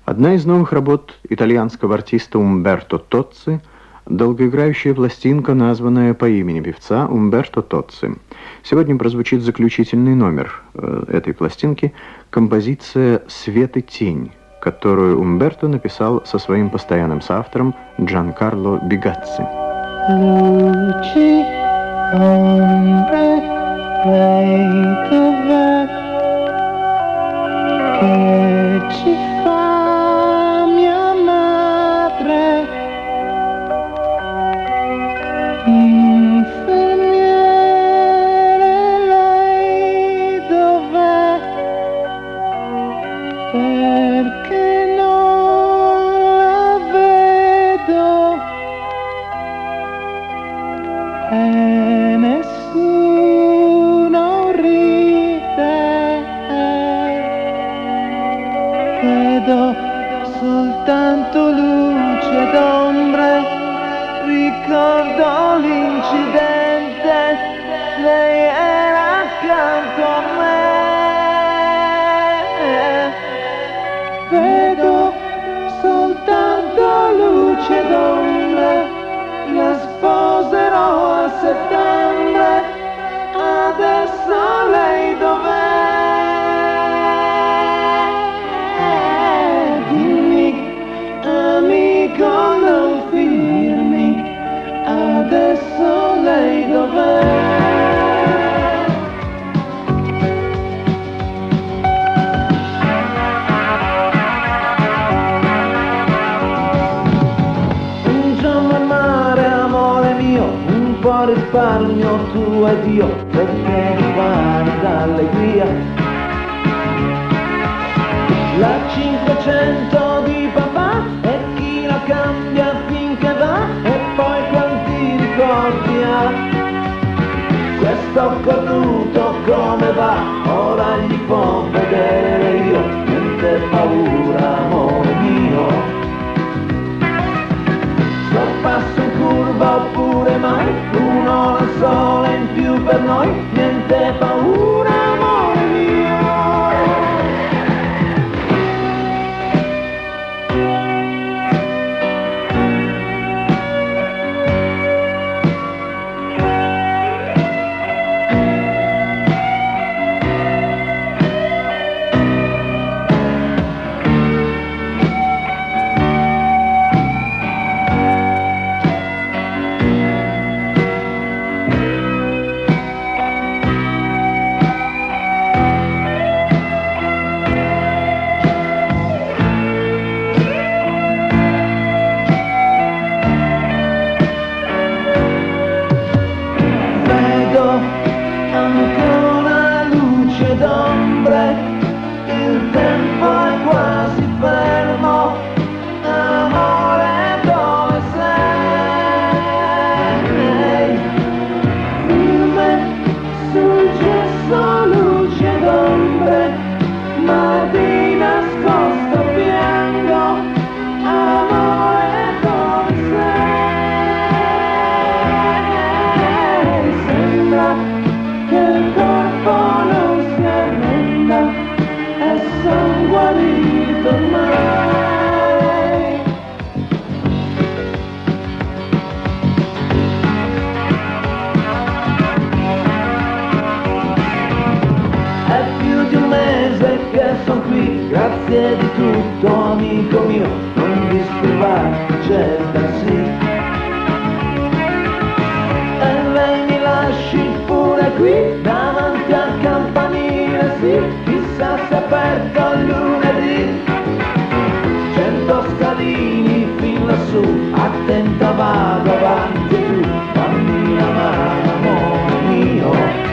Одна из новых работ итальянского артиста Умберто Тоцци — долгоиграющая пластинка, названная по имени певца Умберто Тоцци. Сегодня прозвучит заключительный номер этой пластинки — композиция «Свет и тень», которую Умберто написал со своим постоянным соавтором Джанкарло Бигацци. Vedo soltanto luce ed ombre, ricordo l'incidente, lei era accanto a me. Vedo soltanto luce ed ombre, la sposerò a settembre, adesso lei dov'è? Non finirmi, adesso lei dov'è? Un giorno al mare, amore mio, un po' risparmio tu ed io, perché mi fare d'allegria. La 500 di papà e chi la cambia finché va, e poi quanti ricordi ha. Questo cornuto come va, ora gli può vedere io, niente paura amore mio. Sorpasso in curva oppure mai, un'ora sola in più per noi, niente paura amore mio. Ancora luce d'ombre, il tempo è quasi fermo, amore dove sei? Fiume sul gesso, luce d'ombre, ma di nascosto piango, amore dove sei? Sembra che il corpo non si arrenda e son guarito ormai. È più di un mese che son qui, grazie di tutto amico mio, non disturbare, cerca sì. E lei mi lasci pure qui, davanti al campanile, sì, chissà se è aperto il lunedì. 100 scalini fin lassù, attenta vado avanti tu, dammi la mano amore mio.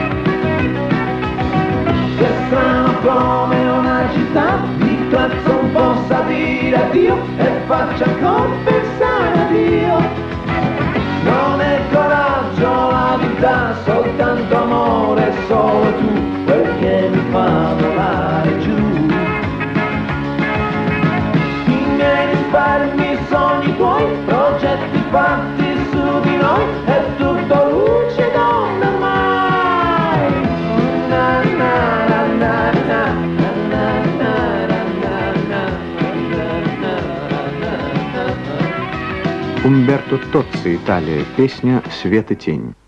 Che strano come una città, di clacson un possa dire addio e faccia confessare addio. Non è coraggio la vita, soltanto amore, solo tu, quel che mi fa volare giù. I miei risparmi, sogni tuoi, progetti fatti su di noi, è tutto luce d'onde ormai. Na na na na na na na na na na na. Умберто Тоцци, Италия. Песня «Свет и тень».